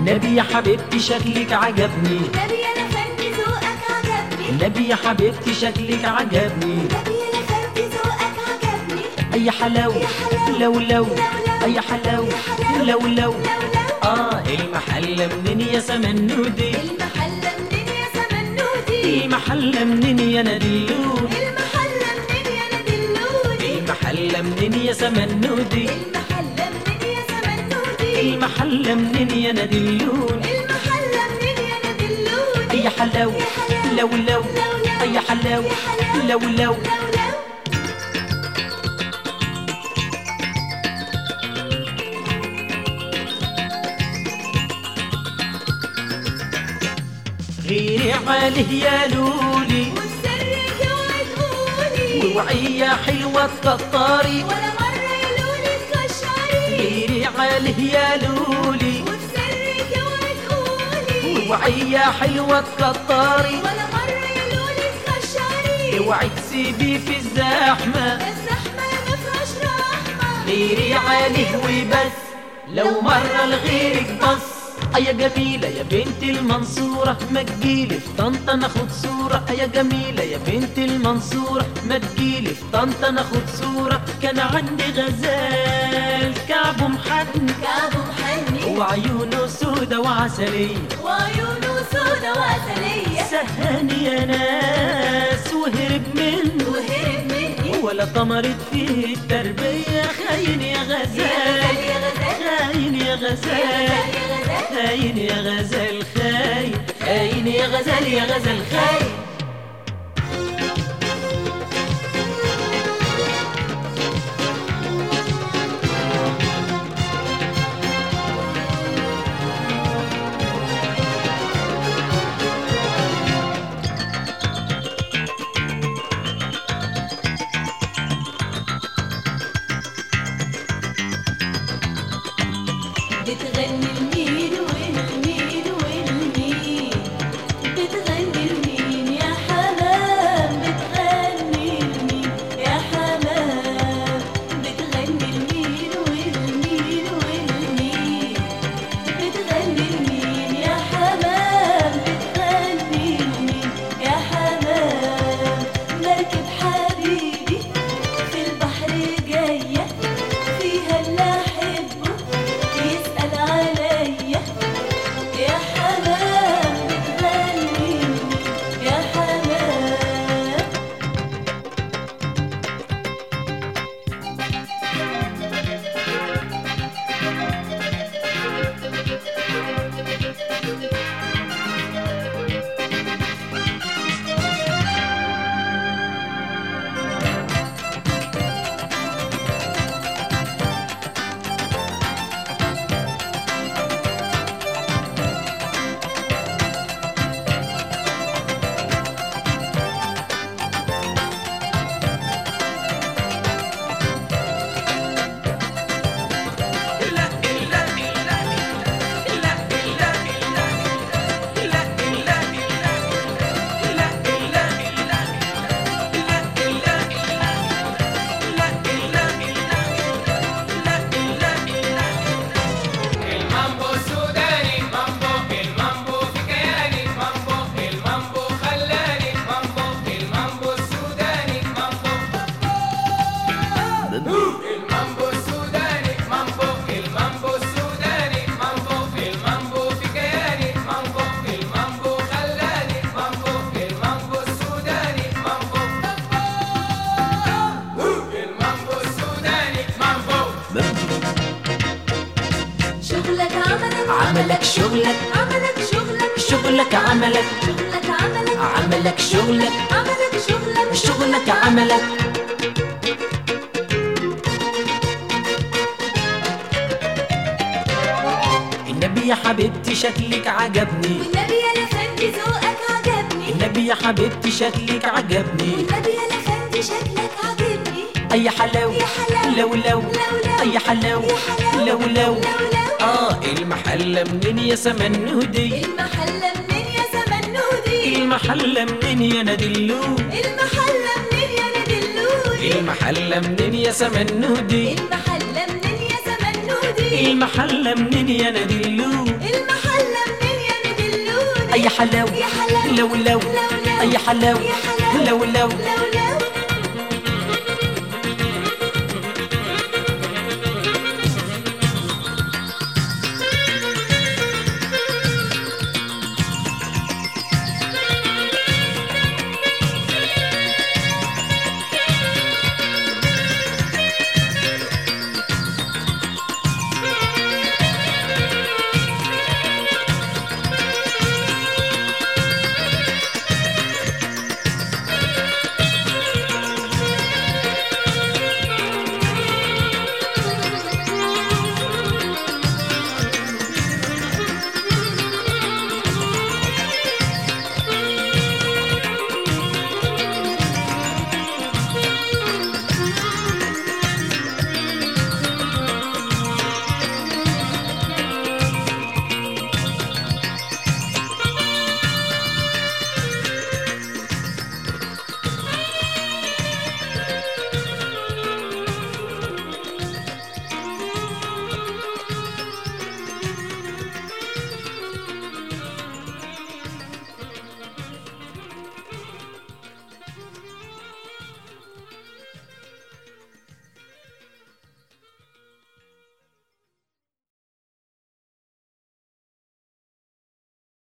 النبي يا حبيبتي شكلك عجبني، النبي يا لفندي ذوقك عجبني، النبي يا حبيبتي شكلك عجبني، النبي يا لفندي ذوقك عجبني. أي حلاوة لو لو، أي حلاوة لو لو. المحلة منين يا سمنودي، المحلة منين يا سمنودي، المحلة منين يا ندلون، المحلة منين يا ندلوني، المحلة منين يا سمنودي، المحلة منين يا سمنودي، المحلة منين يا ندلون. المحلة منين يا ندلوني. أي حلاوة لو لو، أي حلاوة لو لو. غيري عليه يا لولي، وبسرك اوعي تقولي، ووعي يا حلوة تقطاري، ولا مرة يقولولي تكشري. غيري عليه يا لولي، وبسرك اوعي تقولي، ووعي يا حلوة تقطاري، ولا مرة يقولولي تكشري. اوعي تسيبي في الزحمة، الزحمة ما فيهاش رحمة. غيري عليه وبس، لو مرة لغيرك بص. يا جميلة يا بنت المنصورة، ما تجيلي في طنطا ناخد صورة. يا جميلة يا بنت المنصورة، ما تجيلي في طنطا ناخد صورة. كان عندي غزال كعبه محن، كعبه محني، وعيونه سودا وعسلية، وعيونه سودا وعسلية. سهاني يا ناس وهرب منه، وهرب مني، ولا طمرت فيه التربية. خاين يا غزال، يا غزال، خاين يا غزال، يا غزال، خاين يا غزال، خاين، خاين يا غزال، يا غزال خاين. بتغني لمين والمين والمين، بتغني لمين يا حمام، بتغني لمين يا حمام، بتغني لمين والمين والمين، بتغني لمين يا حمام، بتغني لمين يا حمام. مركب حبيبي في البحر جاية، فيها اللي أحبه يسأل عليا، يا حمام بتغني يا حمام. المامبو سوداني مامبو، المامبو في كياني مامبو، المامبو خلاني مامبو، المامبو السوداني مامبو، المامبو السوداني مامبو، المامبو السوداني مامبو، المامبو في كياني مامبو، المامبو خلاني مامبو، المامبو السوداني مامبو، المامبو السوداني مامبو. شغلك عملك، عملك شغلك، عملك شغلك، شغلك عملك، شغلك عملك، عملك شغلك، عملك شغلك، شغلك عملك. النبي يا حبيبتي شكلك عجبني، والنبي يا لفندي ذوقك عجبني، النبي يا حبيبتي شكلك عجبني، والنبي يا لفندي شكلك عجبني. أي حلاوة يا حلاوة لو لو، أي حلاوة لو لو. لو المحلة منين يا سمنودي، المحلة منين يا سمنودي، المحلة منين يا ندلون، المحلة منين يا ندلوني، المحلة منين يا سمنودي، المحلة منين يا سمنودي، المحلة منين يا ندلون. المحلة حلاوة يا حلاوة لو لو لو يا حلاوة يا حلاوة لو لو لو